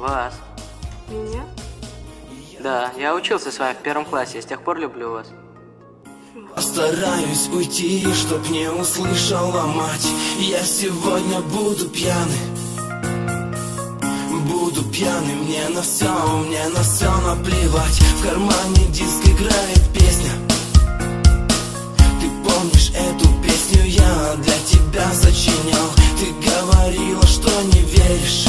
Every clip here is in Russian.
Вас. Меня? Да, я учился с вами в 1 классе, с тех пор люблю вас. Постараюсь уйти, чтоб не услышала мать. Я сегодня буду пьяный. Буду пьяный, мне на все наплевать. В кармане диск играет песня. Ты помнишь эту песню, я для тебя сочинял. Ты говорила, что не веришь,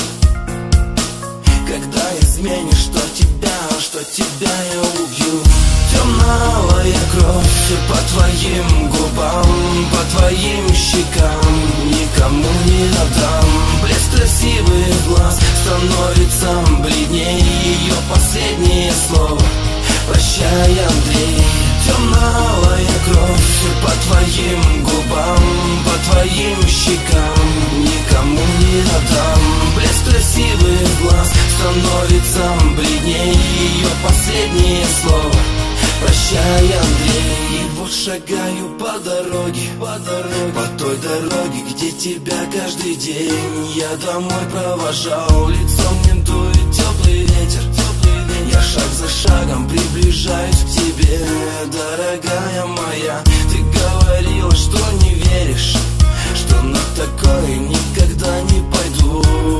когда изменишь, что тебя я убью. Темная кровь по твоим губам, по твоим щекам, никому не отдам. Блеск красивых глаз становится бледнее, ее последнее слово «Прощай, Андрей». Темная кровь по твоим губам, по твоим щекам, никому не отдам. Блеск красивых глаз становится бледнее, ее последнее слово «Прощай, Андрей». И вот шагаю по дороге, по той дороге, где тебя каждый день я домой провожал. Лицом мне дует теплый ветер, я шаг за шагом приближаюсь к тебе, дорогая моя. Ты говорила, что не веришь, что на такое никогда не пойду.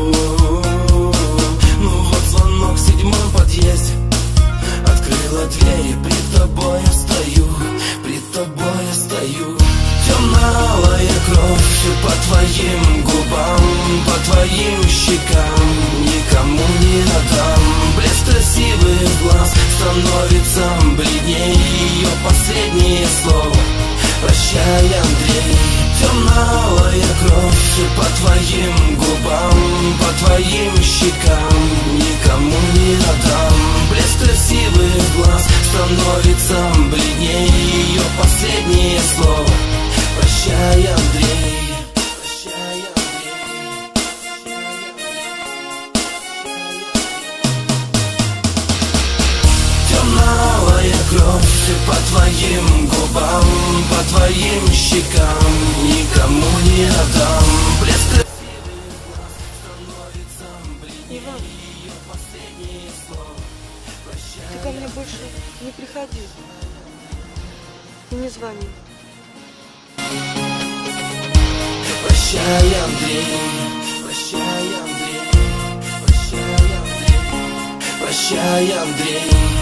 Ну вот звонок в 7-м подъезде, открыла дверь и пред тобой я стою, пред тобой я стою. Темная кровь по твоим губам, по твоим щекам, никому не отдам. Блеск красивых глаз становится бледнее, ее последнее слово «Прощай, Андрей». Темная кровь по твоим губам, по твоим щекам, никому не отдам. Блеск красивых глаз становится бледнее, ее последнее слово «Прощай, Андрей». Прощай, Андрей. Темная кровь по твоим губам, по твоим щекам, никому не отдам. Блеск красивых глаз становится бледнее, ее последнее слово «Прощай». Ты ко мне больше не приходи и не звони. Прощай, Андрей, прощай, Андрей, прощай, Андрей, прощай, Андрей.